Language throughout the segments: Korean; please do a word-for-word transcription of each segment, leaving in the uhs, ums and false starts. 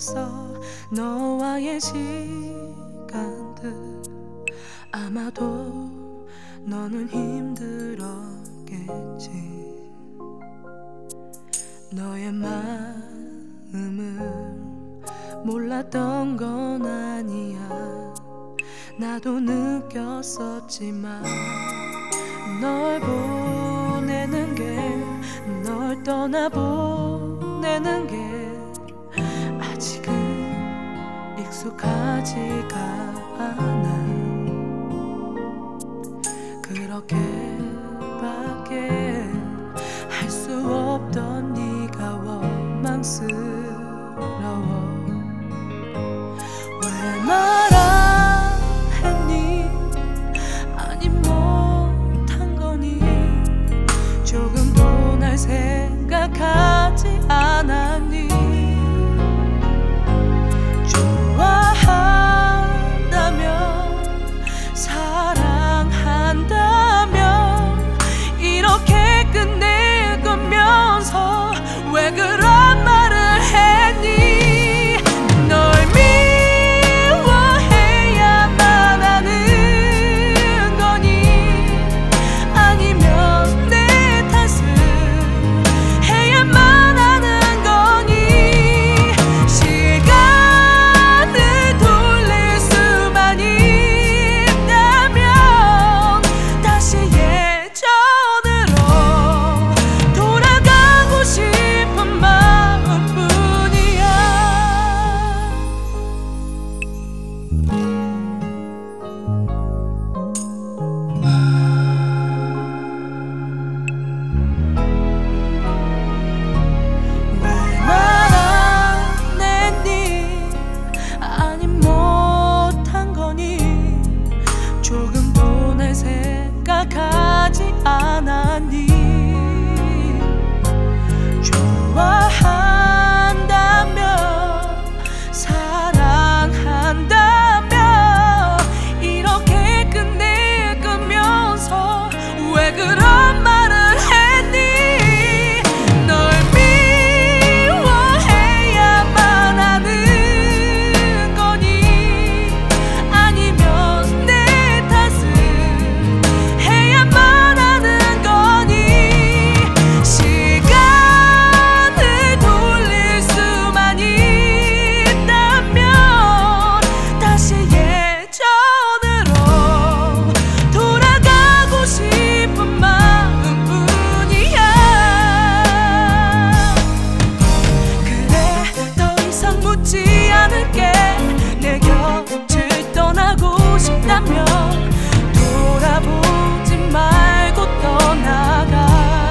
없어 너와의 시간들. 아마도 너는 힘들었겠지. 너의 마음을 몰랐던 건 아니야. 나도 느꼈었지만 널 보내는 게, 널 떠나보내는 게 아직은 익숙하지가 않아. 그렇게밖에 할 수 없던 네가 원망스러워. 왜 말 안 했니? 아니 못한 거니? 조금도 날 생각하지 않았니? 좋아한다면, 사랑한다면 이렇게 끝낼 거면서 왜 그런 말을 했니? 널 미워해야만 하는 거니? 아니면 내 탓을 해야만 하는 거니? 시간을 돌릴 수만 있다면 다시 예전으로 돌아가고 싶은 마음뿐이야. 왜 말 안 했니? 아니 못한 거니? 조금도 날 생각하지 않았니? 좋아한다면, 사랑한다면 이렇게 끝낼 거면서 왜 그런 말을 했니? 널 미워해야만 하는 거니? 아니면 내 탓을 해야만 하는 거니? 시간을 돌릴 수만 있다면 다시 예전으로 돌아가고 싶은 마음뿐이야. 그래, 더 이상 묻지 않을게. 내 곁을 떠나고 싶다면 돌아보지 말고 떠나가.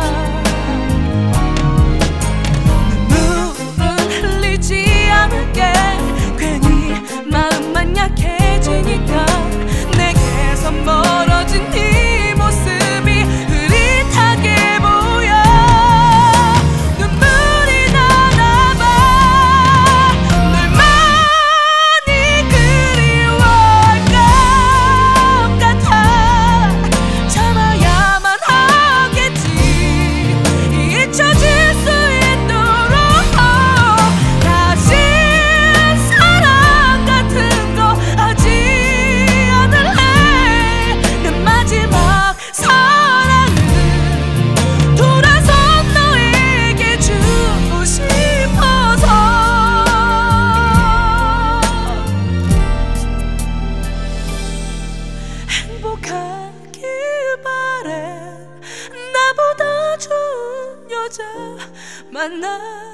눈물은 흘리지 않을게. 괜히 마음만 약해지니까. 내게서 멀어진 네 모습이 흐릿하게 보여. 눈물이 나나 봐. 널 많이 그리워할 것 같아. 참아야만 하겠지. 잊혀질 수 있도록. 다시 사랑 같은 거 하지 않을래. 내 마지막 사랑을 돌아서 너에게 주고 싶어서. 행복하길 바래. 나보다 좋은 여자 만나